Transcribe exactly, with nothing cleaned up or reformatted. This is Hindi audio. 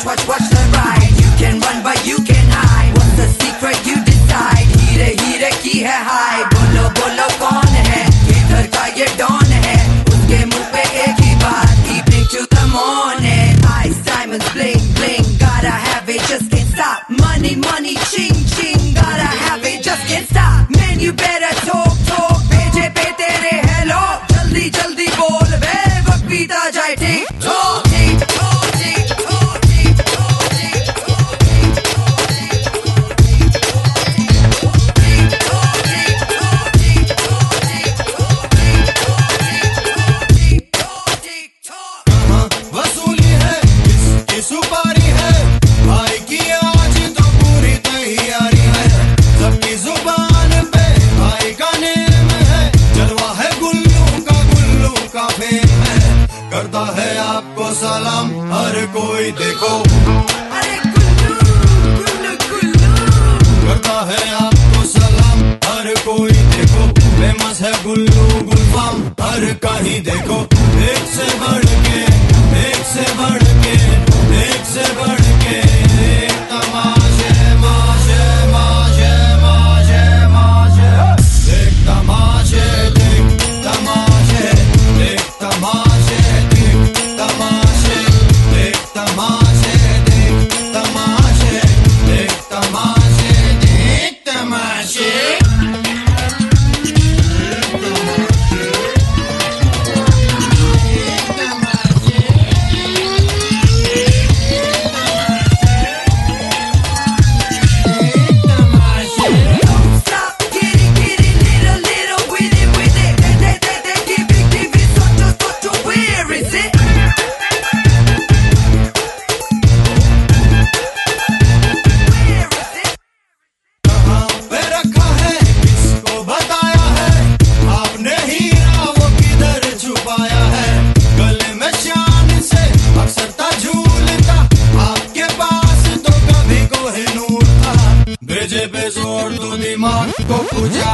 watch, watch, watch the ride. You can run but you can hide. What's the secret you decide? हीरे हीरे की है हाय. बोलो बोलो कौन है? किधर का ये डॉन है? उसके मुंह पे एक ही बात. Evening to the morning. Ice diamonds bling bling. Gotta have it, just can't stop. Money money ching ching. Gotta have it, just can't stop. Man you better talk talk. भेजे पे तेरे hello. जल्दी जल्दी बोल बे. वक्त बीता जाए ठीक ठाक. सुपारी है भाई की आज तो पूरी तैयारी है. सबकी जुबान पे भाई का नेम है. जलवा है गुल्लू का गुल्लू का फेम है. करता है आपको सलाम हर कोई देखो. अरे गुल्लू गुल्लू गुल्लू. करता है आपको सलाम हर कोई देखो. फेमस है गुल्लू गुलफाम हर कहीं देखो. एक से बढ़ के एक से बढ़ के एक से बढ़ के एक तमाशे माशे माशे माशे माशे. देख तमाशे देख तमाशे देख तमाशे देख तमाशे देख तमाशे देख तमाशे देख तमाशे देख तमाशे. भेजे पे जोर दो दिमाग को पूछे